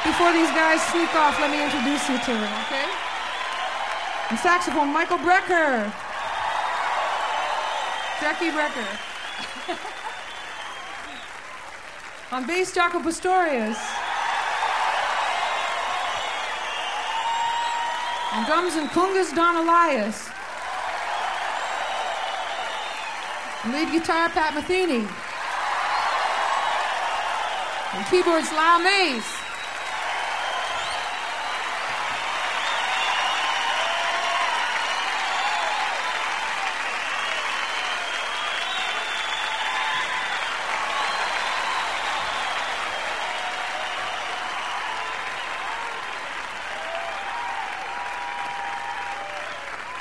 Before these guys sneak off, let me introduce you to them, okay? On saxophone, Michael Brecker. Jackie Brecker. On bass, Jaco Pastorius. On drums and congas, Don Elias. On lead guitar, Pat Metheny. On keyboards, Lyle Mays.